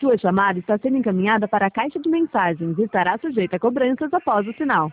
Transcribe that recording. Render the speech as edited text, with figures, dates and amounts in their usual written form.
Sua chamada está sendo encaminhada para a caixa de mensagens e estará sujeita a cobranças após o sinal.